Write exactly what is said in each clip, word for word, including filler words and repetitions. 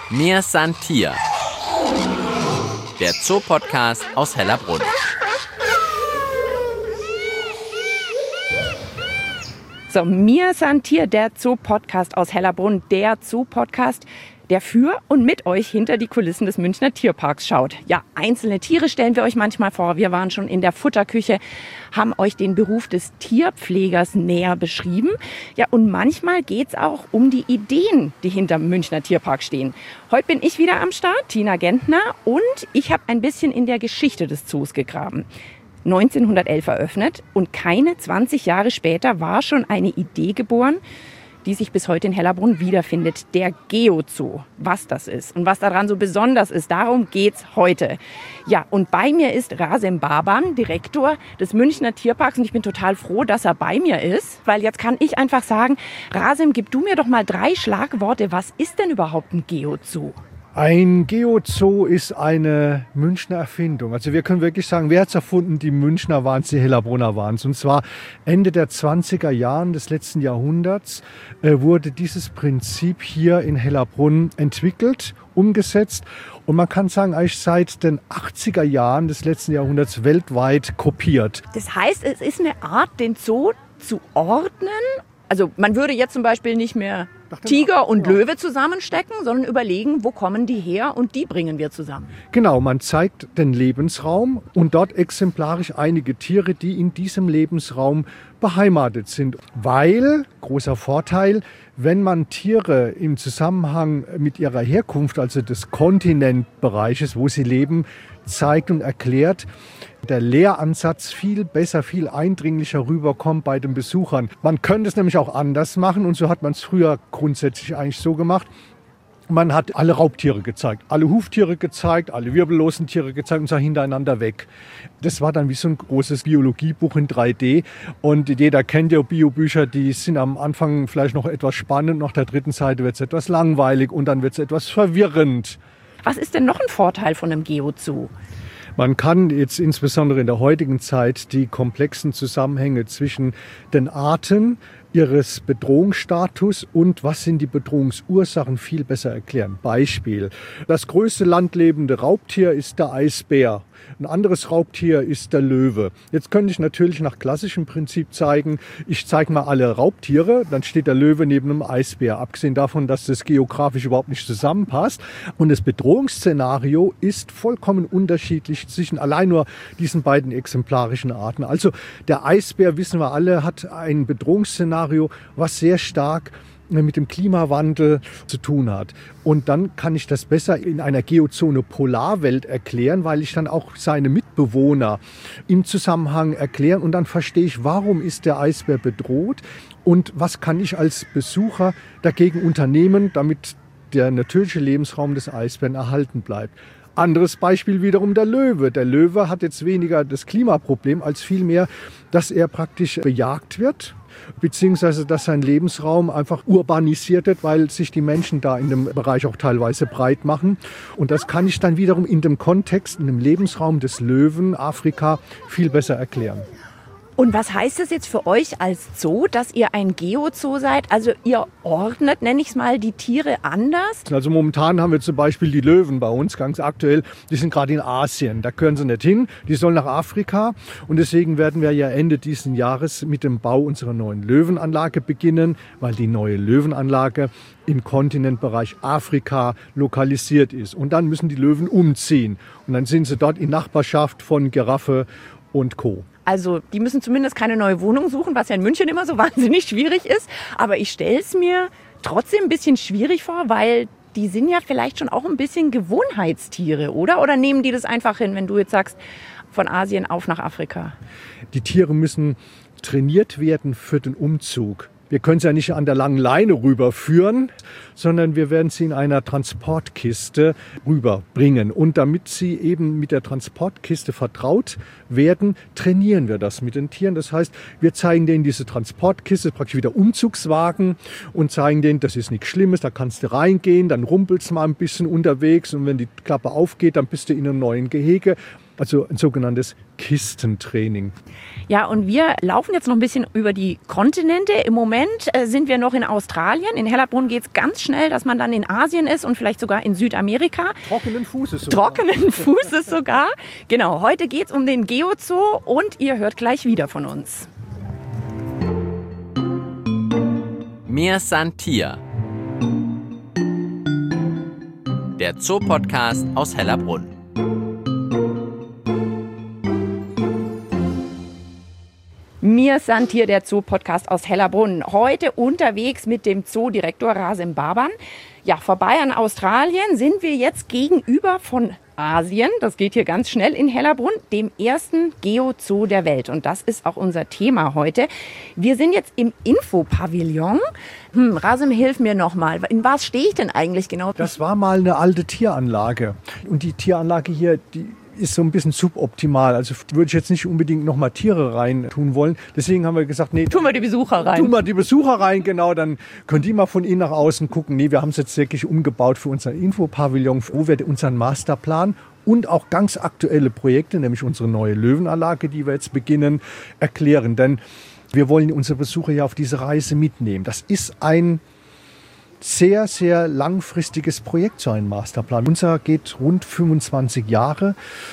Mir san Tier, der Zoopodcast aus Hellerbrunn. So, Mir san Tier, der Zoopodcast aus Hellerbrunn, der Zoopodcast, der für und mit euch hinter die Kulissen des Münchner Tierparks schaut. Ja, einzelne Tiere stellen wir euch manchmal vor. Wir waren schon in der Futterküche, haben euch den Beruf des Tierpflegers näher beschrieben. Ja, und manchmal geht's auch um die Ideen, die hinter dem Münchner Tierpark stehen. Heute bin ich wieder am Start, Tina Gentner, und ich habe ein bisschen in der Geschichte des Zoos gegraben. neunzehnhundertelf eröffnet und keine zwanzig Jahre später war schon eine Idee geboren, die sich bis heute in Hellerbrunn wiederfindet, der Geo-Zoo. Was das ist und was daran so besonders ist, darum geht's heute. Ja, und bei mir ist Rasim Baban, Direktor des Münchner Tierparks, und ich bin total froh, dass er bei mir ist, weil jetzt kann ich einfach sagen, Rasim, gib du mir doch mal drei Schlagworte. Was ist denn überhaupt ein Geo-Zoo? Ein Geo-Zoo ist eine Münchner Erfindung. Also wir können wirklich sagen, wer hat es erfunden? Die Münchner waren es, die Hellerbrunner waren es. Und zwar Ende der zwanziger Jahren des letzten Jahrhunderts äh, wurde dieses Prinzip hier in Hellerbrunn entwickelt, umgesetzt. Und man kann sagen, eigentlich seit den achtziger Jahren des letzten Jahrhunderts weltweit kopiert. Das heißt, es ist eine Art, den Zoo zu ordnen. Also man würde jetzt zum Beispiel nicht mehr Tiger und Löwe zusammenstecken, sondern überlegen, wo kommen die her, und die bringen wir zusammen. Genau, man zeigt den Lebensraum und dort exemplarisch einige Tiere, die in diesem Lebensraum beheimatet sind. Weil, großer Vorteil, wenn man Tiere im Zusammenhang mit ihrer Herkunft, also des Kontinentbereiches, wo sie leben, zeigt und erklärt, der Lehransatz viel besser, viel eindringlicher rüberkommt bei den Besuchern. Man könnte es nämlich auch anders machen, und so hat man es früher grundsätzlich eigentlich so gemacht. Man hat alle Raubtiere gezeigt, alle Huftiere gezeigt, alle wirbellosen Tiere gezeigt und sah hintereinander weg. Das war dann wie so ein großes Biologiebuch in drei D. Und jeder kennt ja Biobücher, die sind am Anfang vielleicht noch etwas spannend, nach der dritten Seite wird es etwas langweilig und dann wird es etwas verwirrend. Was ist denn noch ein Vorteil von einem Geo-Zoo? Man kann jetzt insbesondere in der heutigen Zeit die komplexen Zusammenhänge zwischen den Arten, ihres Bedrohungsstatus und was sind die Bedrohungsursachen viel besser erklären. Beispiel: Das größte landlebende Raubtier ist der Eisbär. Ein anderes Raubtier ist der Löwe. Jetzt könnte ich natürlich nach klassischem Prinzip zeigen, ich zeige mal alle Raubtiere, dann steht der Löwe neben einem Eisbär. Abgesehen davon, dass das geografisch überhaupt nicht zusammenpasst. Und das Bedrohungsszenario ist vollkommen unterschiedlich zwischen allein nur diesen beiden exemplarischen Arten. Also der Eisbär, wissen wir alle, hat ein Bedrohungsszenario, was sehr stark mit dem Klimawandel zu tun hat. Und dann kann ich das besser in einer Geozone Polarwelt erklären, weil ich dann auch seine Mitbewohner im Zusammenhang erklären, und dann verstehe ich, warum ist der Eisbär bedroht und was kann ich als Besucher dagegen unternehmen, damit der natürliche Lebensraum des Eisbären erhalten bleibt. Anderes Beispiel wiederum der Löwe. Der Löwe hat jetzt weniger das Klimaproblem als vielmehr, dass er praktisch bejagt wird, beziehungsweise dass sein Lebensraum einfach urbanisiert wird, weil sich die Menschen da in dem Bereich auch teilweise breit machen. Und das kann ich dann wiederum in dem Kontext, in dem Lebensraum des Löwen Afrika viel besser erklären. Und was heißt das jetzt für euch als Zoo, dass ihr ein Geo-Zoo seid? Also ihr ordnet, nenne ich es mal, die Tiere anders? Also momentan haben wir zum Beispiel die Löwen bei uns, ganz aktuell. Die sind gerade in Asien, da gehören sie nicht hin. Die sollen nach Afrika, und deswegen werden wir ja Ende dieses Jahres mit dem Bau unserer neuen Löwenanlage beginnen, weil die neue Löwenanlage im Kontinentbereich Afrika lokalisiert ist. Und dann müssen die Löwen umziehen. Und dann sind sie dort in Nachbarschaft von Giraffe und Co. Also die müssen zumindest keine neue Wohnung suchen, was ja in München immer so wahnsinnig schwierig ist. Aber ich stelle es mir trotzdem ein bisschen schwierig vor, weil die sind ja vielleicht schon auch ein bisschen Gewohnheitstiere, oder? Oder nehmen die das einfach hin, wenn du jetzt sagst, von Asien auf nach Afrika? Die Tiere müssen trainiert werden für den Umzug. Wir können sie ja nicht an der langen Leine rüberführen, sondern wir werden sie in einer Transportkiste rüberbringen. Und damit sie eben mit der Transportkiste vertraut werden, trainieren wir das mit den Tieren. Das heißt, wir zeigen denen diese Transportkiste, praktisch wie der Umzugswagen, und zeigen denen, das ist nichts Schlimmes, da kannst du reingehen, dann rumpelst du mal ein bisschen unterwegs, und wenn die Klappe aufgeht, dann bist du in einem neuen Gehege. also ein sogenanntes Kistentraining. Ja, und wir laufen jetzt noch ein bisschen über die Kontinente. Im Moment äh, sind wir noch in Australien. In Hellerbrunn geht es ganz schnell, dass man dann in Asien ist und vielleicht sogar in Südamerika. Trockenen Fußes sogar. Trockenen Fußes sogar. Genau, heute geht es um den Geozoo und ihr hört gleich wieder von uns. Mir san Tier. Der Zoopodcast aus Hellerbrunn. Mir san Tier, der Zoo-Podcast aus Hellerbrunn. Heute unterwegs mit dem Zoodirektor Rasim Baban. Ja, vorbei an Australien sind wir jetzt gegenüber von Asien. Das geht hier ganz schnell in Hellerbrunn, dem ersten Geozoo der Welt. Und das ist auch unser Thema heute. Wir sind jetzt im Infopavillon. Hm, Rasim, hilf mir nochmal. In was stehe ich denn eigentlich genau? Das war mal eine alte Tieranlage. Und die Tieranlage hier, die ist so ein bisschen suboptimal. Also würde ich jetzt nicht unbedingt noch mal Tiere rein tun wollen. Deswegen haben wir gesagt, nee, tun wir die Besucher rein. Tun wir die Besucher rein, genau. Dann könnt ihr mal von innen nach außen gucken. Nee, wir haben es jetzt wirklich umgebaut für unseren Infopavillon, wo wir unseren Masterplan und auch ganz aktuelle Projekte, nämlich unsere neue Löwenanlage, die wir jetzt beginnen, erklären. Denn wir wollen unsere Besucher ja auf diese Reise mitnehmen. Das ist ein sehr, sehr langfristiges Projekt, so ein Masterplan. Unser geht rund fünfundzwanzig Jahre.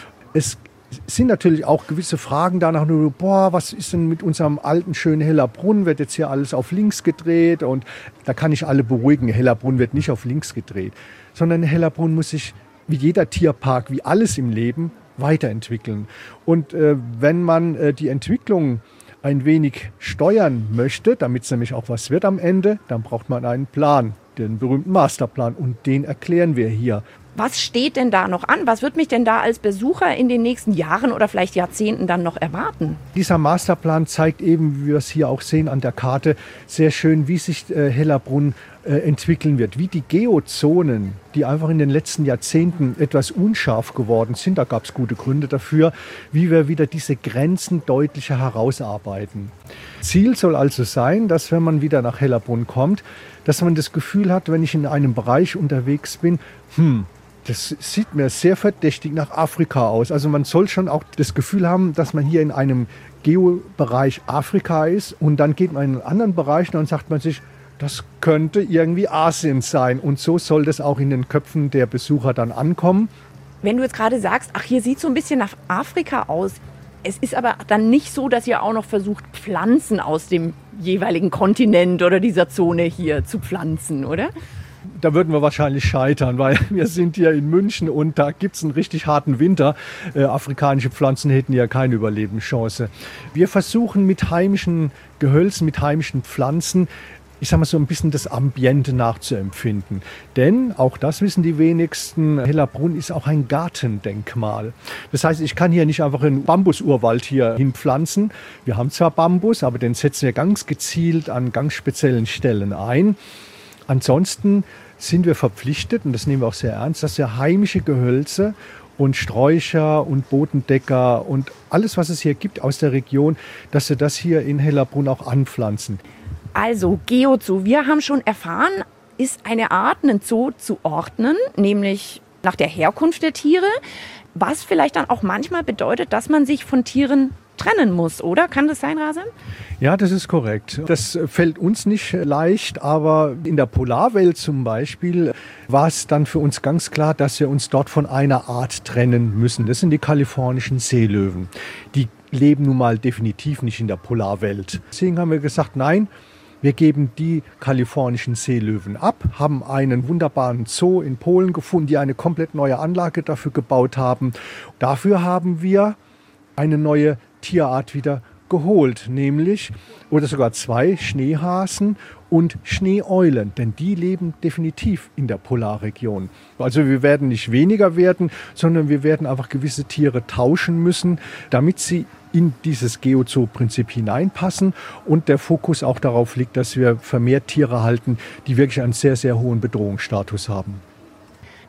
Es sind natürlich auch gewisse Fragen danach, nur, boah, was ist denn mit unserem alten, schönen Hellerbrunn? Wird jetzt hier alles auf links gedreht? Und da kann ich alle beruhigen, Hellerbrunn wird nicht auf links gedreht, sondern Hellerbrunn muss sich, wie jeder Tierpark, wie alles im Leben, weiterentwickeln. Und äh, wenn man äh, die Entwicklung ein wenig steuern möchte, damit es nämlich auch was wird am Ende, dann braucht man einen Plan, den berühmten Masterplan. Und den erklären wir hier. Was steht denn da noch an? Was wird mich denn da als Besucher in den nächsten Jahren oder vielleicht Jahrzehnten dann noch erwarten? Dieser Masterplan zeigt eben, wie wir es hier auch sehen an der Karte, sehr schön, wie sich äh, Hellerbrunn äh, entwickeln wird. Wie die Geozonen, die einfach in den letzten Jahrzehnten etwas unscharf geworden sind, da gab es gute Gründe dafür, wie wir wieder diese Grenzen deutlicher herausarbeiten. Ziel soll also sein, dass wenn man wieder nach Hellerbrunn kommt, dass man das Gefühl hat, wenn ich in einem Bereich unterwegs bin, hm, das sieht mir sehr verdächtig nach Afrika aus. Also man soll schon auch das Gefühl haben, dass man hier in einem Geobereich Afrika ist und dann geht man in einen anderen Bereich und dann sagt man sich, das könnte irgendwie Asien sein. Und so soll das auch in den Köpfen der Besucher dann ankommen. Wenn du jetzt gerade sagst, ach, hier sieht so ein bisschen nach Afrika aus. Es ist aber dann nicht so, dass ihr auch noch versucht, Pflanzen aus dem jeweiligen Kontinent oder dieser Zone hier zu pflanzen, oder? Da würden wir wahrscheinlich scheitern, weil wir sind hier in München und da gibt es einen richtig harten Winter. Äh, afrikanische Pflanzen hätten ja keine Überlebenschance. Wir versuchen mit heimischen Gehölzen, mit heimischen Pflanzen, ich sage mal so ein bisschen das Ambiente nachzuempfinden. Denn, auch das wissen die wenigsten, Hellerbrunn ist auch ein Gartendenkmal. Das heißt, ich kann hier nicht einfach einen Bambusurwald hier hinpflanzen. Wir haben zwar Bambus, aber den setzen wir ganz gezielt an ganz speziellen Stellen ein. Ansonsten sind wir verpflichtet, und das nehmen wir auch sehr ernst, dass wir heimische Gehölze und Sträucher und Bodendecker und alles, was es hier gibt aus der Region, dass wir das hier in Hellerbrunn auch anpflanzen. Also Geozoo, wir haben schon erfahren, ist eine Art, einen Zoo zu ordnen, nämlich nach der Herkunft der Tiere, was vielleicht dann auch manchmal bedeutet, dass man sich von Tieren trennen muss, oder? Kann das sein, Rasim? Ja, das ist korrekt. Das fällt uns nicht leicht, aber in der Polarwelt zum Beispiel war es dann für uns ganz klar, dass wir uns dort von einer Art trennen müssen. Das sind die kalifornischen Seelöwen. Die leben nun mal definitiv nicht in der Polarwelt. Deswegen haben wir gesagt, nein, wir geben die kalifornischen Seelöwen ab, haben einen wunderbaren Zoo in Polen gefunden, die eine komplett neue Anlage dafür gebaut haben. Dafür haben wir eine neue Tierart wieder geholt, nämlich, oder sogar zwei, Schneehasen und Schneeeulen, denn die leben definitiv in der Polarregion. Also wir werden nicht weniger werden, sondern wir werden einfach gewisse Tiere tauschen müssen, damit sie in dieses Geozoo-Prinzip hineinpassen und der Fokus auch darauf liegt, dass wir vermehrt Tiere halten, die wirklich einen sehr, sehr hohen Bedrohungsstatus haben.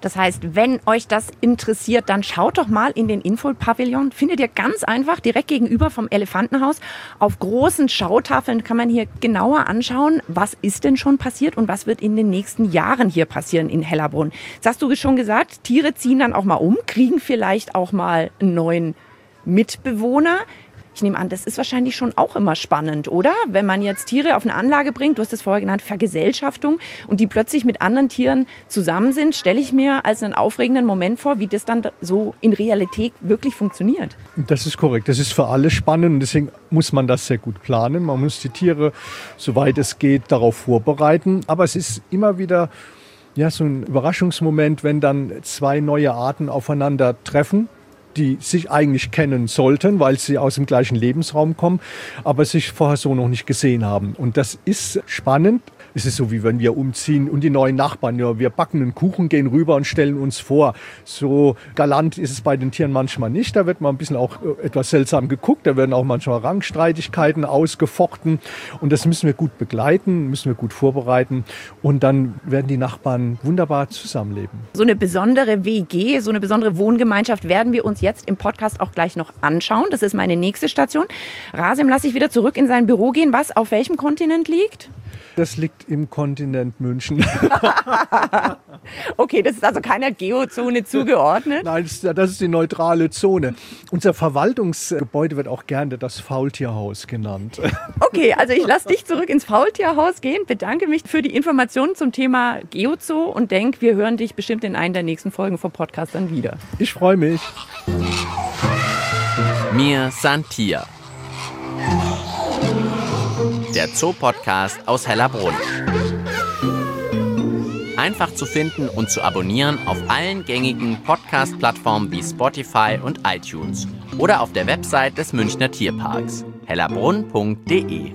Das heißt, wenn euch das interessiert, dann schaut doch mal in den Infopavillon. Findet ihr ganz einfach direkt gegenüber vom Elefantenhaus. Auf großen Schautafeln kann man hier genauer anschauen, was ist denn schon passiert und was wird in den nächsten Jahren hier passieren in Hellerbrunn. Das hast du schon gesagt, Tiere ziehen dann auch mal um, kriegen vielleicht auch mal einen neuen Mitbewohner. Ich nehme an, das ist wahrscheinlich schon auch immer spannend, oder? Wenn man jetzt Tiere auf eine Anlage bringt, du hast es vorher genannt, Vergesellschaftung, und die plötzlich mit anderen Tieren zusammen sind, stelle ich mir als einen aufregenden Moment vor, wie das dann so in Realität wirklich funktioniert. Das ist korrekt. Das ist für alle spannend und deswegen muss man das sehr gut planen. Man muss die Tiere, soweit es geht, darauf vorbereiten. Aber es ist immer wieder ja, so ein Überraschungsmoment, wenn dann zwei neue Arten aufeinandertreffen, die sich eigentlich kennen sollten, weil sie aus dem gleichen Lebensraum kommen, aber sich vorher so noch nicht gesehen haben. Und das ist spannend. Es ist so, wie wenn wir umziehen und die neuen Nachbarn, ja, wir backen einen Kuchen, gehen rüber und stellen uns vor. So galant ist es bei den Tieren manchmal nicht. Da wird man ein bisschen auch etwas seltsam geguckt. Da werden auch manchmal Rangstreitigkeiten ausgefochten. Und das müssen wir gut begleiten, müssen wir gut vorbereiten. Und dann werden die Nachbarn wunderbar zusammenleben. So eine besondere W G, so eine besondere Wohngemeinschaft werden wir uns jetzt im Podcast auch gleich noch anschauen. Das ist meine nächste Station. Rasim lasse ich wieder zurück in sein Büro gehen. Was auf welchem Kontinent liegt? Das liegt im Kontinent München. Okay, das ist also keiner Geozone zugeordnet? Nein, das ist, das ist die neutrale Zone. Unser Verwaltungsgebäude wird auch gerne das Faultierhaus genannt. Okay, also ich lasse dich zurück ins Faultierhaus gehen, bedanke mich für die Informationen zum Thema Geozoo und denke, wir hören dich bestimmt in einer der nächsten Folgen vom Podcast dann wieder. Ich freue mich. Mir Santier. Der Zoo-Podcast aus Hellerbrunn. Einfach zu finden und zu abonnieren auf allen gängigen Podcast-Plattformen wie Spotify und iTunes oder auf der Website des Münchner Tierparks hellerbrunn punkt de.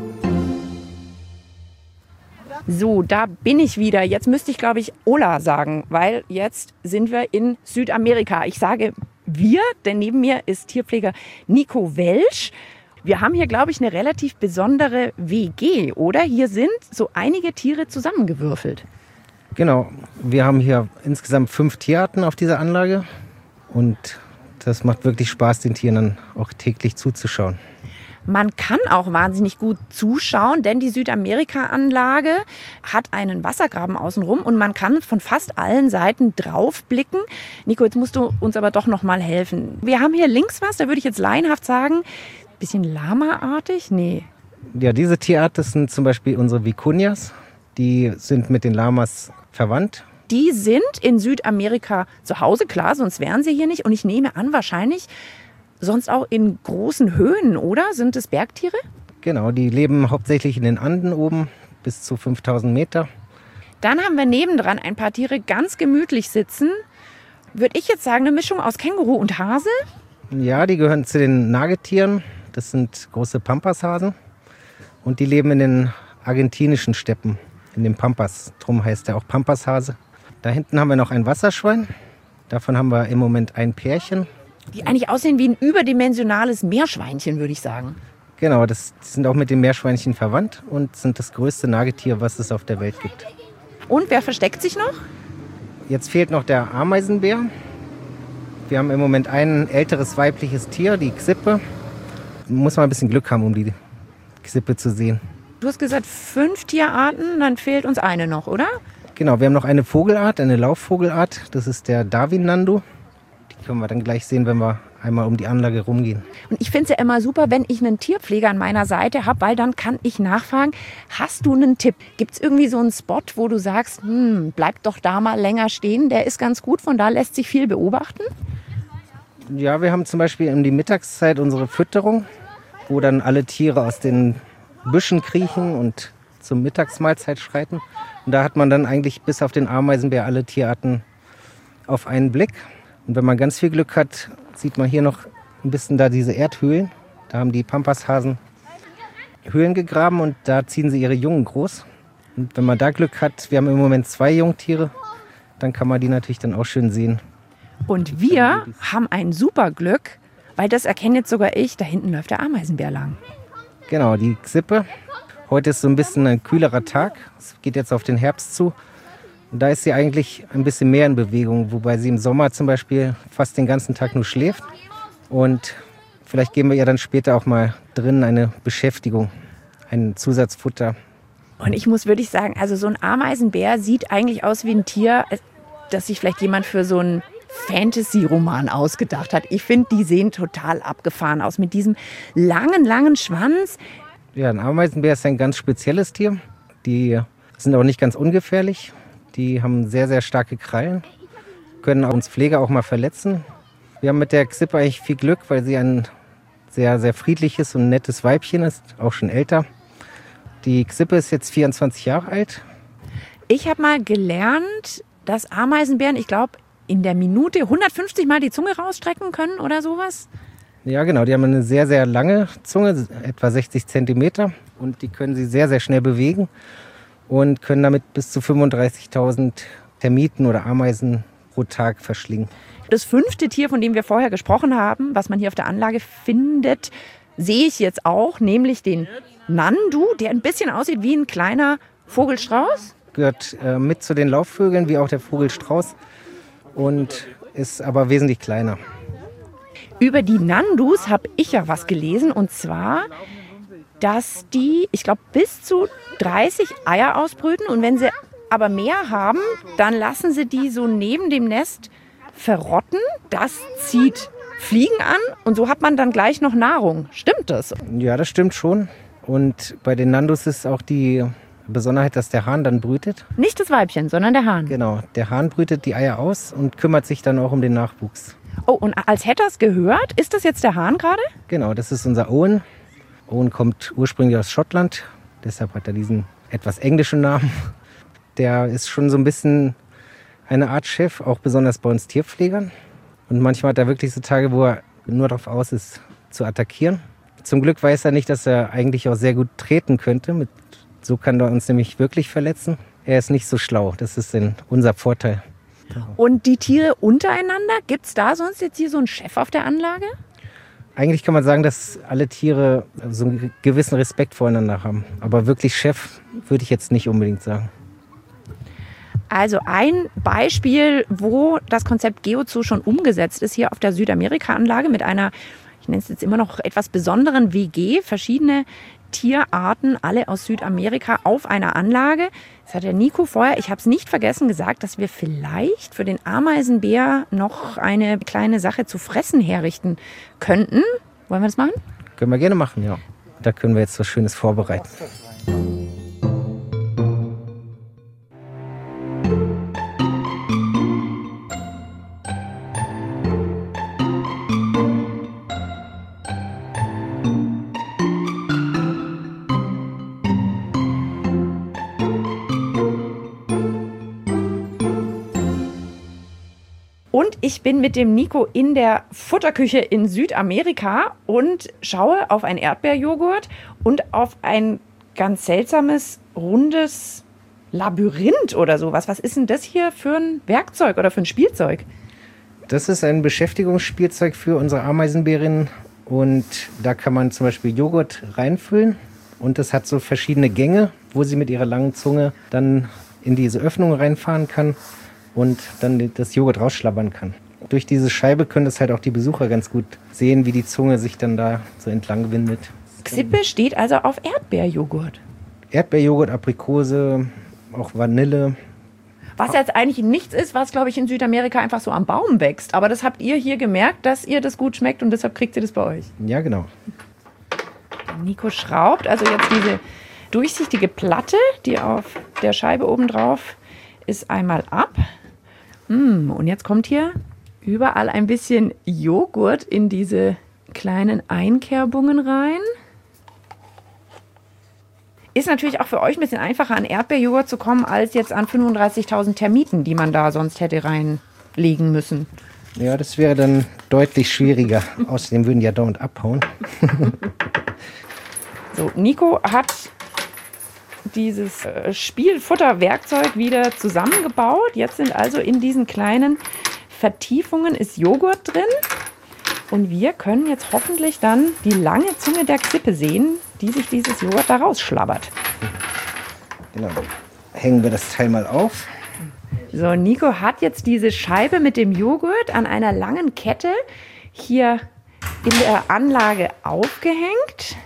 So, da bin ich wieder. Jetzt müsste ich, glaube ich, Ola sagen, weil jetzt sind wir in Südamerika. Ich sage wir, denn neben mir ist Tierpfleger Nico Welsch. Wir haben hier, glaube ich, eine relativ besondere W G, oder? Hier sind so einige Tiere zusammengewürfelt. Genau, wir haben hier insgesamt fünf Tierarten auf dieser Anlage und das macht wirklich Spaß, den Tieren dann auch täglich zuzuschauen. Man kann auch wahnsinnig gut zuschauen, denn die Südamerika-Anlage hat einen Wassergraben außenrum und man kann von fast allen Seiten drauf blicken. Nico, jetzt musst du uns aber doch noch mal helfen. Wir haben hier links was, da würde ich jetzt laienhaft sagen, bisschen Lama-artig? Nee. Ja, diese Tierart, das sind zum Beispiel unsere Vicunias. Die sind mit den Lamas verwandt. Die sind in Südamerika zu Hause, klar, sonst wären sie hier nicht. Und ich nehme an, wahrscheinlich sonst auch in großen Höhen, oder? Sind es Bergtiere? Genau, die leben hauptsächlich in den Anden oben, bis zu fünftausend Meter. Dann haben wir nebendran ein paar Tiere ganz gemütlich sitzen. Würde ich jetzt sagen, eine Mischung aus Känguru und Hase? Ja, die gehören zu den Nagetieren. Das sind große Pampashasen. Und die leben in den argentinischen Steppen, in den Pampas. Drum heißt er auch Pampashase. Da hinten haben wir noch ein Wasserschwein. Davon haben wir im Moment ein Pärchen. Die eigentlich aussehen wie ein überdimensionales Meerschweinchen, würde ich sagen. Genau, das die sind auch mit den Meerschweinchen verwandt und sind das größte Nagetier, was es auf der Welt gibt. Und wer versteckt sich noch? Jetzt fehlt noch der Ameisenbär. Wir haben im Moment ein älteres weibliches Tier, die Xippe. Muss man ein bisschen Glück haben, um die Xippe zu sehen. Du hast gesagt, fünf Tierarten, dann fehlt uns eine noch, oder? Genau, wir haben noch eine Vogelart, eine Laufvogelart. Das ist der Darwin-Nando. Die können wir dann gleich sehen, wenn wir einmal um die Anlage rumgehen. Und ich finde es ja immer super, wenn ich einen Tierpfleger an meiner Seite habe, weil dann kann ich nachfragen, hast du einen Tipp? Gibt es irgendwie so einen Spot, wo du sagst, hm, bleib doch da mal länger stehen, der ist ganz gut, von da lässt sich viel beobachten? Ja, wir haben zum Beispiel in die Mittagszeit unsere Fütterung, wo dann alle Tiere aus den Büschen kriechen und zur Mittagsmahlzeit schreiten. Und da hat man dann eigentlich bis auf den Ameisenbär alle Tierarten auf einen Blick. Und wenn man ganz viel Glück hat, sieht man hier noch ein bisschen da diese Erdhöhlen. Da haben die Pampashasen Höhlen gegraben und da ziehen sie ihre Jungen groß. Und wenn man da Glück hat, wir haben im Moment zwei Jungtiere, dann kann man die natürlich dann auch schön sehen. Und wir haben ein super Glück, weil das erkenne jetzt sogar ich, da hinten läuft der Ameisenbär lang. Genau, die Xippe. Heute ist so ein bisschen ein kühlerer Tag. Es geht jetzt auf den Herbst zu. Da ist sie eigentlich ein bisschen mehr in Bewegung, wobei sie im Sommer zum Beispiel fast den ganzen Tag nur schläft. Und vielleicht geben wir ihr dann später auch mal drinnen eine Beschäftigung, ein Zusatzfutter. Und ich muss wirklich sagen, also so ein Ameisenbär sieht eigentlich aus wie ein Tier, das sich vielleicht jemand für so einen Fantasy-Roman ausgedacht hat. Ich finde, die sehen total abgefahren aus mit diesem langen, langen Schwanz. Ja, ein Ameisenbär ist ein ganz spezielles Tier. Die sind auch nicht ganz ungefährlich. Die haben sehr, sehr starke Krallen, können uns Pfleger auch mal verletzen. Wir haben mit der Xippe eigentlich viel Glück, weil sie ein sehr, sehr friedliches und nettes Weibchen ist, auch schon älter. Die Xippe ist jetzt vierundzwanzig Jahre alt. Ich habe mal gelernt, dass Ameisenbären, ich glaube, in der Minute hundertfünfzig Mal die Zunge rausstrecken können oder sowas. Ja, genau. Die haben eine sehr, sehr lange Zunge, etwa sechzig Zentimeter. Und die können sie sehr, sehr schnell bewegen und können damit bis zu fünfunddreißigtausend Termiten oder Ameisen pro Tag verschlingen. Das fünfte Tier, von dem wir vorher gesprochen haben, was man hier auf der Anlage findet, sehe ich jetzt auch, nämlich den Nandu, der ein bisschen aussieht wie ein kleiner Vogelstrauß. Gehört äh, mit zu den Laufvögeln, wie auch der Vogelstrauß, und ist aber wesentlich kleiner. Über die Nandus habe ich ja was gelesen, und zwar, dass die, ich glaube, bis zu dreißig Eier ausbrüten, und wenn sie aber mehr haben, dann lassen sie die so neben dem Nest verrotten. Das zieht Fliegen an und so hat man dann gleich noch Nahrung. Stimmt das? Ja, das stimmt schon. Und bei den Nandus ist auch die Besonderheit, dass der Hahn dann brütet. Nicht das Weibchen, sondern der Hahn. Genau, der Hahn brütet die Eier aus und kümmert sich dann auch um den Nachwuchs. Oh, und als hätte er es gehört, ist das jetzt der Hahn gerade? Genau, das ist unser Owen. Owen kommt ursprünglich aus Schottland, deshalb hat er diesen etwas englischen Namen. Der ist schon so ein bisschen eine Art Chef, auch besonders bei uns Tierpflegern. Und manchmal hat er wirklich so Tage, wo er nur darauf aus ist, zu attackieren. Zum Glück weiß er nicht, dass er eigentlich auch sehr gut treten könnte. Mit, so kann er uns nämlich wirklich verletzen. Er ist nicht so schlau, das ist denn unser Vorteil. Und die Tiere untereinander, gibt es da sonst jetzt hier so einen Chef auf der Anlage? Eigentlich kann man sagen, dass alle Tiere so einen gewissen Respekt voreinander haben. Aber wirklich Chef würde ich jetzt nicht unbedingt sagen. Also ein Beispiel, wo das Konzept Geozoo schon umgesetzt ist, hier auf der Südamerika-Anlage mit einer, ich nenne es jetzt immer noch etwas besonderen W G, verschiedene Tierarten, alle aus Südamerika auf einer Anlage. Das hat der Nico vorher, ich habe es nicht vergessen, gesagt, dass wir vielleicht für den Ameisenbär noch eine kleine Sache zu fressen herrichten könnten. Wollen wir das machen? Können wir gerne machen, ja. Da können wir jetzt was Schönes vorbereiten. Und ich bin mit dem Nico in der Futterküche in Südamerika und schaue auf einen Erdbeerjoghurt und auf ein ganz seltsames, rundes Labyrinth oder sowas. Was ist denn das hier für ein Werkzeug oder für ein Spielzeug? Das ist ein Beschäftigungsspielzeug für unsere Ameisenbärinnen. Und da kann man zum Beispiel Joghurt reinfüllen. Und das hat so verschiedene Gänge, wo sie mit ihrer langen Zunge dann in diese Öffnung reinfahren kann und dann das Joghurt rausschlabbern kann. Durch diese Scheibe können das halt auch die Besucher ganz gut sehen, wie die Zunge sich dann da so entlang windet. Xippe steht also auf Erdbeerjoghurt. Erdbeerjoghurt, Aprikose, auch Vanille. Was jetzt eigentlich nichts ist, was, glaube ich, in Südamerika einfach so am Baum wächst. Aber das habt ihr hier gemerkt, dass ihr das gut schmeckt und deshalb kriegt ihr das bei euch. Ja, genau. Nico schraubt also jetzt diese durchsichtige Platte, die auf der Scheibe oben drauf ist, einmal ab. Mm, und jetzt kommt hier überall ein bisschen Joghurt in diese kleinen Einkerbungen rein. Ist natürlich auch für euch ein bisschen einfacher, an Erdbeerjoghurt zu kommen, als jetzt an fünfunddreißigtausend Termiten, die man da sonst hätte reinlegen müssen. Ja, das wäre dann deutlich schwieriger. Außerdem würden die ja dauernd abhauen. So, Nico hat dieses Spielfutterwerkzeug wieder zusammengebaut. Jetzt sind also in diesen kleinen Vertiefungen ist Joghurt drin. Und wir können jetzt hoffentlich dann die lange Zunge der Xippe sehen, die sich dieses Joghurt da rausschlabbert. Genau. Hängen wir das Teil mal auf. So, Nico hat jetzt diese Scheibe mit dem Joghurt an einer langen Kette hier in der Anlage aufgehängt.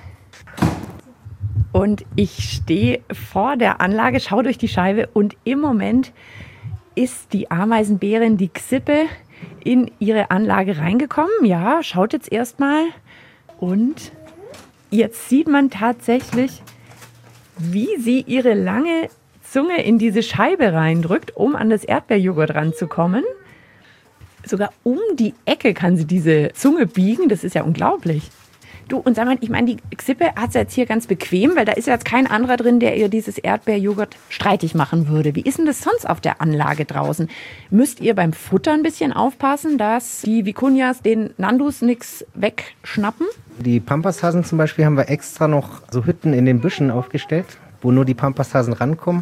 Und ich stehe vor der Anlage, schaue durch die Scheibe und im Moment ist die Ameisenbärin, die Xippe, in ihre Anlage reingekommen. Ja, schaut jetzt erstmal. Und jetzt sieht man tatsächlich, wie sie ihre lange Zunge in diese Scheibe reindrückt, um an das Erdbeerjoghurt ranzukommen. Sogar um die Ecke kann sie diese Zunge biegen. Das ist ja unglaublich. Du, und sag mal, ich meine, die Xippe hat es jetzt hier ganz bequem, weil da ist ja jetzt kein anderer drin, der ihr dieses Erdbeerjoghurt streitig machen würde. Wie ist denn das sonst auf der Anlage draußen? Müsst ihr beim Futter ein bisschen aufpassen, dass die Vicunias den Nandus nichts wegschnappen? Die Pampashasen zum Beispiel haben wir extra noch so Hütten in den Büschen aufgestellt, wo nur die Pampashasen rankommen.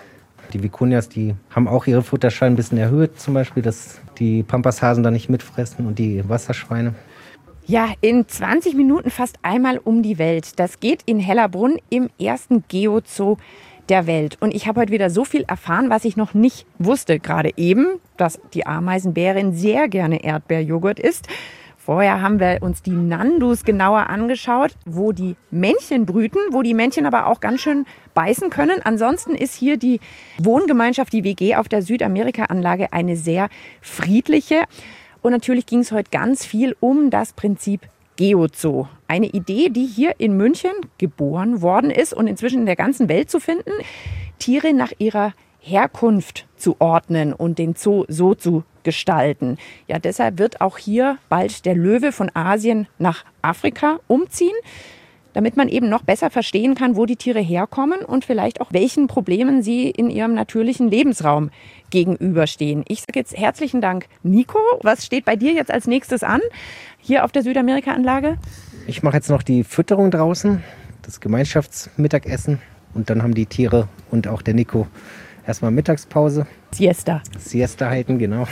Die Vicunias, die haben auch ihre Futterschalen ein bisschen erhöht, zum Beispiel, dass die Pampashasen da nicht mitfressen und die Wasserschweine. Ja, in zwanzig Minuten fast einmal um die Welt. Das geht in Hellerbrunn im ersten Geozoo der Welt. Und ich habe heute wieder so viel erfahren, was ich noch nicht wusste. Gerade eben, dass die Ameisenbärin sehr gerne Erdbeerjoghurt isst. Vorher haben wir uns die Nandus genauer angeschaut, wo die Männchen brüten, wo die Männchen aber auch ganz schön beißen können. Ansonsten ist hier die Wohngemeinschaft, die W G auf der Südamerika-Anlage eine sehr friedliche. Und natürlich ging es heute ganz viel um das Prinzip Geozoo. Eine Idee, die hier in München geboren worden ist und inzwischen in der ganzen Welt zu finden, Tiere nach ihrer Herkunft zu ordnen und den Zoo so zu gestalten. Ja, deshalb wird auch hier bald der Löwe von Asien nach Afrika umziehen, damit man eben noch besser verstehen kann, wo die Tiere herkommen und vielleicht auch welchen Problemen sie in ihrem natürlichen Lebensraum gegenüberstehen. Ich sage jetzt herzlichen Dank, Nico. Was steht bei dir jetzt als nächstes an, hier auf der Südamerika-Anlage? Ich mache jetzt noch die Fütterung draußen, das Gemeinschaftsmittagessen und dann haben die Tiere und auch der Nico erstmal Mittagspause. Siesta. Siesta halten, genau.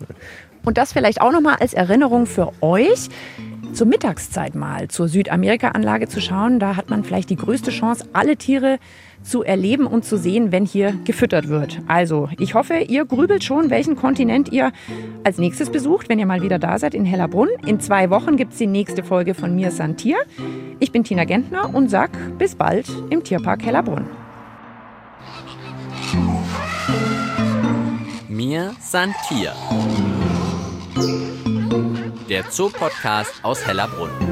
Und das vielleicht auch nochmal als Erinnerung für euch, zur Mittagszeit mal zur Südamerika-Anlage zu schauen. Da hat man vielleicht die größte Chance, alle Tiere zu erleben und zu sehen, wenn hier gefüttert wird. Also, ich hoffe, ihr grübelt schon, welchen Kontinent ihr als nächstes besucht, wenn ihr mal wieder da seid in Hellerbrunn. In zwei Wochen gibt es die nächste Folge von Mir san Tier. Ich bin Tina Gentner und sag bis bald im Tierpark Hellerbrunn. Mir san Tier. Der Zoo-Podcast aus Hellerbrunn.